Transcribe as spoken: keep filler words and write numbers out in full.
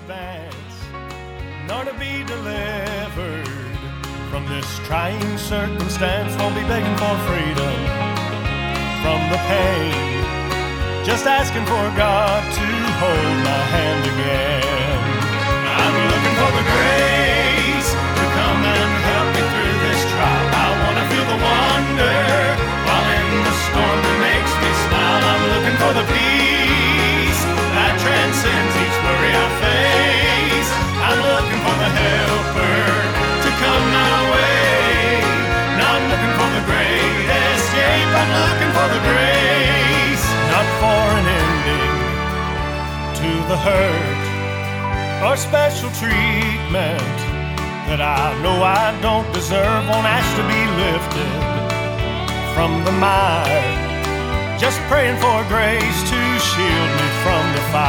advance, nor to be delivered from this trying circumstance. Won't be begging for freedom from the pain, just asking for God to hold my hand again. I'm looking for the grace to come and help me through this trial. I want to feel the wonder while in the storm that makes me smile. I'm looking for the peace that transcends each worry I face. I'm looking for the helper to come my way. Now I'm looking for the great escape. I'm looking for the grace, not for an ending to the hurt or special treatment that I know I don't deserve. Won't ask to be lifted from the mire, just praying for grace to shield me from the fire.